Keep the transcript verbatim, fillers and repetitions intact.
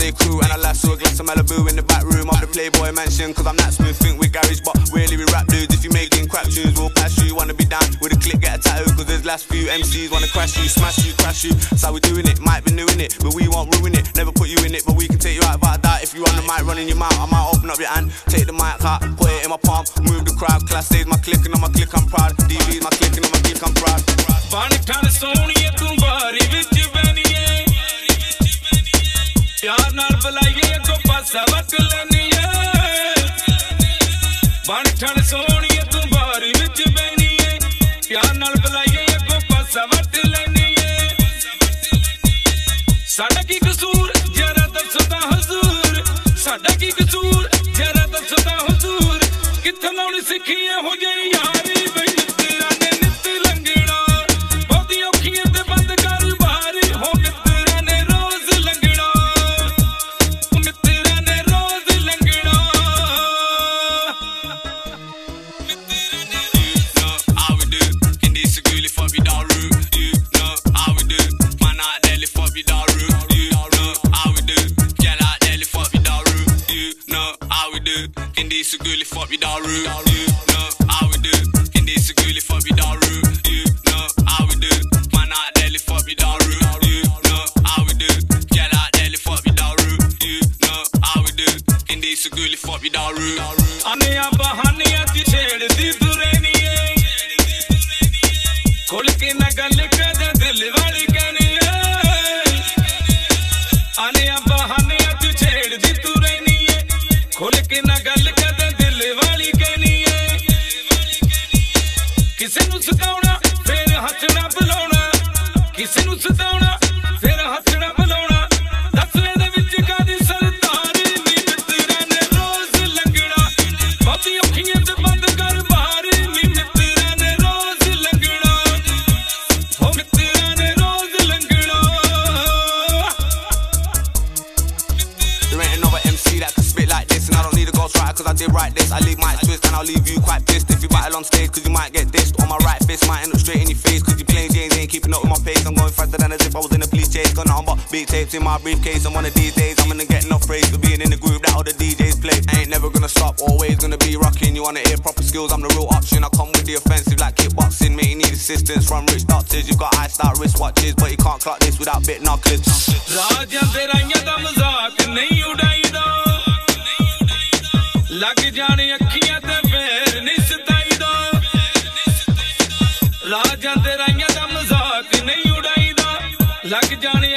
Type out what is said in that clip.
J. Crew and I lasso a glass of Malibu in the back room of the Playboy mansion. Cause I'm that smooth, think with garage, but really we rap dudes. If you making crap tunes, we'll pass you. Wanna be down with a click, get a tattoo. Cause there's last few M Cs wanna crash you, smash you, crash you. That's how we doing it, might be new in it, but we won't ruin it. Never put you in it, but we can take you out without a doubt. If you on the mic running your mouth, I might open up your hand, take the mic out, put it in my palm, move the crowd. Class stays my click and on my click I'm proud. D V's my click and on my click I'm proud. Bani thana soniye tum bari vich baniye, pyar naal bulaiye ko passa vat laniye. Bani thana soniye tum bari vich baniye, pyar naal bulaiye ko passa vat laniye. Sada ki kasoor jara dasda huzur, sada ki kasoor jara dasda huzur. Kithe launi sikhiye ho jaye yaari bhai tera ne nit langna, bahut aukhiyan te band kar bahari ho tera ne roz langna, tera ne roz langna. You know how we do, Hindi school if we daru. You know how we do, man out there if we daru. You know how we do, girl out there if we daru. You know how we do, Hindi school if we daru. You know how we do, Hindi school if we daru. You know how we do, man out there if we daru. You know how we do, girl out there if we daru. You know how we do, Hindi school if we daru. Aniya bahaniya ti chheddi dureniye, khol ke na gal kar dil wali kaniye. Aniya bahaniya ti chheddi dureniye, khol ke na gal kar dil wali kaniye. Kise nu satauna fir hath na bulauna, kise nu satauna fir hath na bulauna. Daswe de vich kadi sartari ni mitra ne roz langna, bahut aukhiyan te band kar bahari ni mitra ne roz langna, ho mitra ne roz langna. There ain't another M C that can spit like this, and I don't need a ghostwriter cause I did write this. I leave my twist and I'll leave you quite pissed if you battle on stage cause you might get dissed. On my right fist might end up straight in your face cause you playing James ain't keeping up with my pace. I'm going faster than as if I was in a police chase. Got nothing but beat tapes in my briefcase, and one of these days I'm gonna get enough praise for being in the group that all the D Js play. I ain't never gonna stop, always gonna be rocking. You wanna hear proper skills, I'm the real option. I come with the offensive like kickboxing, mate, you need assistance from rich doctors. You've got eye star wristwatches, but you can't clock this without bit knuckles. Raja teraiyan da mazak nahi udaida, lag jaane akhiyan te fir nahi sataida. Raja teraiyan da mazak nahi udaida, lag jaane